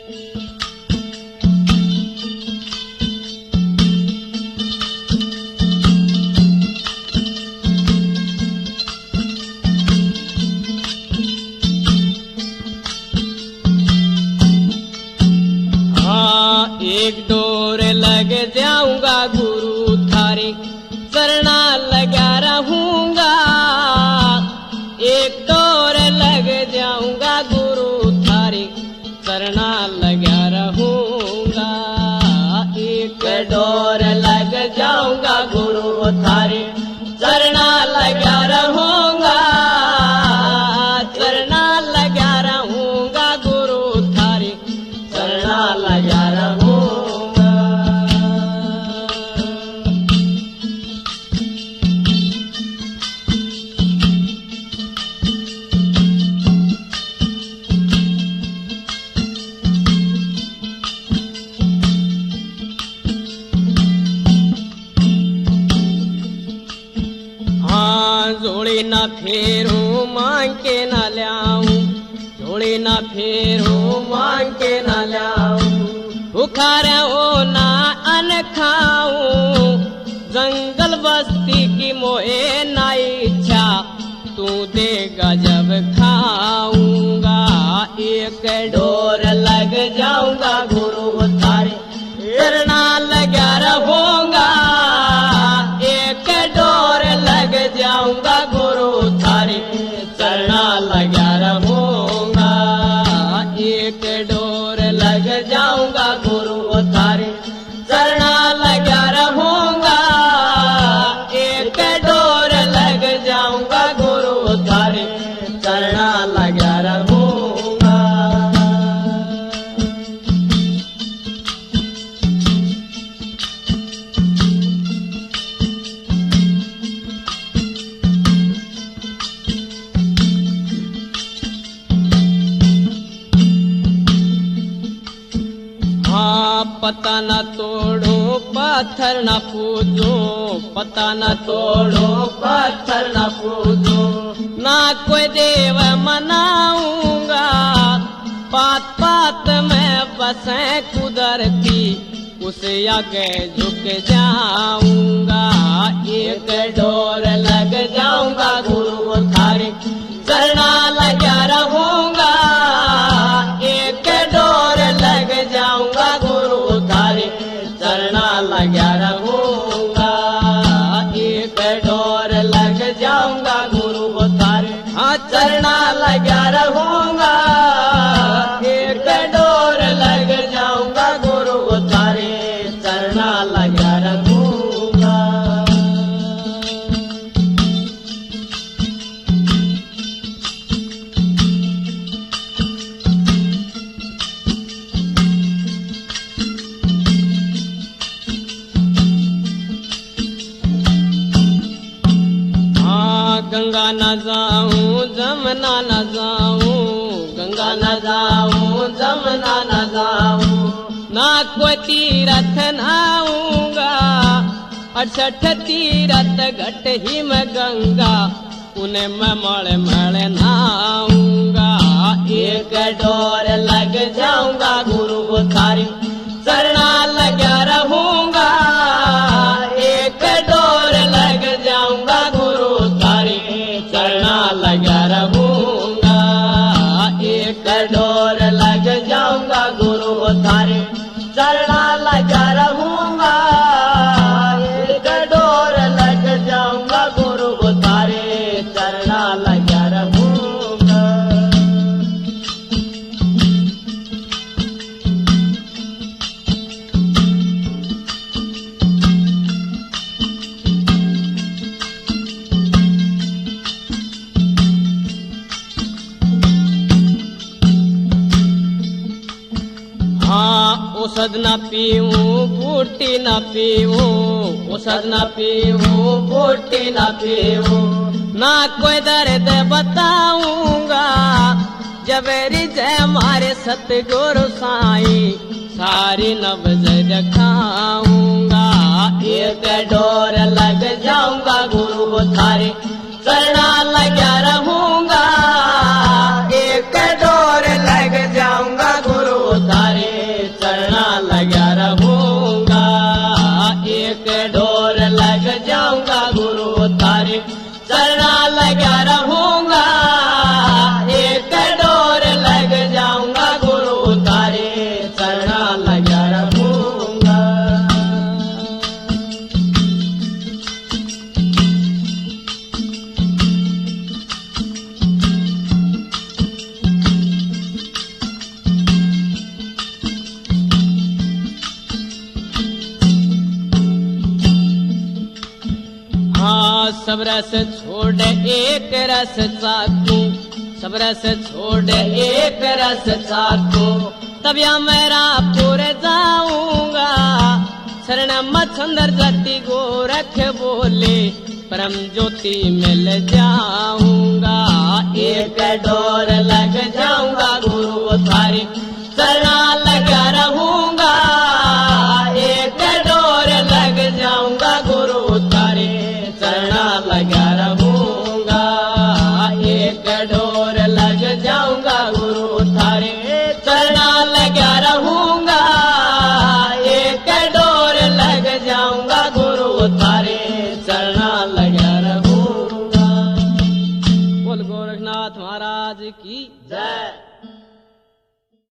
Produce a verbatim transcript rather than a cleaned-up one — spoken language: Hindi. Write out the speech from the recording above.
एक डोर लग जाऊंगा गुरु थारे चरणा लगा रहूंगा। एक डोर लग जाऊंगा गुरु थारे चरणा लगा रहूंगा। एक डोर लग जाऊंगा गुरु थारे चरणा लगा रहूंगा। चरणा लगा रहूंगा गुरु थारे चरणा लगा रहूंगा। जोड़ी ना फेरू मांग के ना लाऊं, जोड़ी ना फेरू मांग के ना लाऊं। भूखा रहो ना अन खाऊं, जंगल बस्ती की मोहे ना इच्छा, तू देगा जब खाऊंगा। एक डोर लग जाऊंगा गुरु थारे चरणा लगा रहूंगा। एक डोर लग जाऊंगा गुरु थारे चरणा लगा रहूंगा। एक डोर लग जाऊंगा गुरु थारे चरणा लगा रहूंगा। एक डोर लग जाऊंगा गुरु थारे चरणा लगा रहूंगा। पता न तोड़ो पत्थर न पूजो, पता न तोड़ो पत्थर न पूजो। ना कोई देव मनाऊंगा, पात पात में बसे कुदरती, उसे आगे झुक जाऊंगा। एक डोर लग जाऊंगा गुरु थारे चरणा लगा रहूंगा। एक डोर लग जाऊंगा गुरु थारे चरणा लगा रहूंगा। एक डोर लग जाऊंगा गुरु थारे हाँ चरणा लगा रहूंगा। एक डोर लग जाऊंगा गुरु थारे चरणा लगा रहूंगा। गंगा न जाऊं जमुना न जाऊं, गंगा न जाऊं जमुना न जाऊं। ना कोई तीरथ नहाऊंगा, अड़सठ तीरथ घट ही में गंगा, उन्हें मैं मड़ मड़ नहाऊंगा। एक डोर लग जाऊंगा गुरु थारे चरणा लगा रहूंगा। एक डोर लग जाऊंगा गुरु थारे चरणा लगा रहूंगा। एक डोर लग जाऊंगा गुरु थारे चरणा लगा रहूंगा। एक डोर लग जाऊंगा गुरु थारे चरणा लगा रहूंगा। औषध न पीऊं बूटी न पीऊं, औषध न पीऊं बूटी न पीऊं। ना कोई दर्द बताऊंगा, जबेरी जय मारे सतगुरु साईं सारी नब्ज दिखाऊंगा। एक डोर लग जाऊंगा गुरु थारे चरणा लगा रहूंगा। एक डोर लग जाऊंगा गुरु थारे सब रस छोड़ एक रस चाकू, सब रस छोड़ एक रस चाकू, तब या मेरा पूरे जाऊंगा। शरण मच्छंदर जाति गोरख बोले, परम ज्योति मिल जाऊंगा। एक डोर लग जाऊंगा गुरु थारी, शरणा लगा रहूंगा। एक डोर लग जाऊंगा गुरु थारी, शरणा लगा रहूंगा। एक डोर लग जाऊंगा गुरु थारी, शरणा लगा रहूंगा। एक डोर लग जाऊंगा गुरु थारी, शरणा लगा रहूंगा। बोल गोरखनाथ महाराज की जय।